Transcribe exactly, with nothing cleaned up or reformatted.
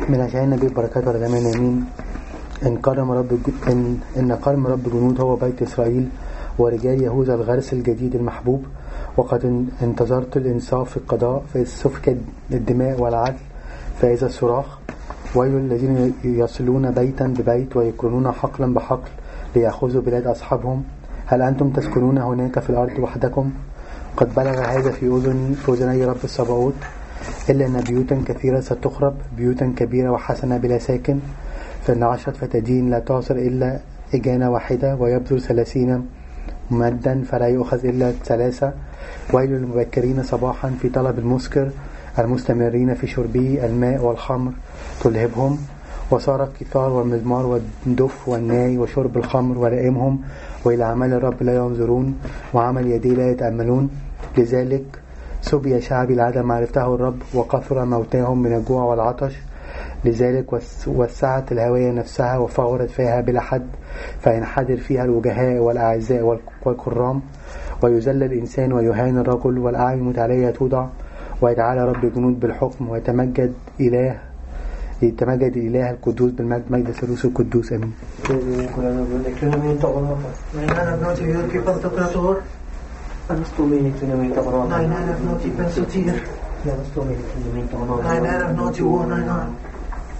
من عشان النبي بركاته على جميع اليمين. إن كرم رب الج- إن إن كرم رب جنود هو بيت إسرائيل ورجال يهوذا الغرس الجديد المحبوب. وقد ان- انتظرت الإنصاف في القضاء في سفك الدماء والعدل فإذا الصراخ. ويل الذين يصلون بيتا ببيت ويكرنون حقلا بحقل ليأخذوا بلاد أصحابهم. هل أنتم تسكنون هناك في الأرض وحدكم؟ قد بلغ هذا في أذن في أذني رب الصباؤوت. إلا أن بيوتا كثيرة ستخرب بيوتا كبيرة وحسنة بلا ساكن. فإن عشرة فتدين لا تعصر إلا إجانة واحدة ويبذل ثلاثين مدا فلا يؤخذ إلا ثلاثة. ويل للمبكرين صباحا في طلب المسكر المستمرين في شربه الماء والخمر تلهبهم. وصار الكثار والمزمار والدف والناي وشرب الخمر ولائمهم وإلى أعمال الرب لا ينظرون وعمل يديه لا يتأملون. لذلك سبي شعبي العدم معرفته الرب وكثر موتاهم من الجوع والعطش. لذلك وسعت الهوية نفسها وفغرت فيها بلا حد فينحدر فيها الوجهاء والأعزاء والكرام. ويذل الإنسان ويهان الرجل والأعين متعالية توضع. ويتعالى رب الجنود بالحكم ويتمجد إله يتمجد الإله القدوس بالمجد مجد الثالوث القدوس آمين. Nej, nej, nej,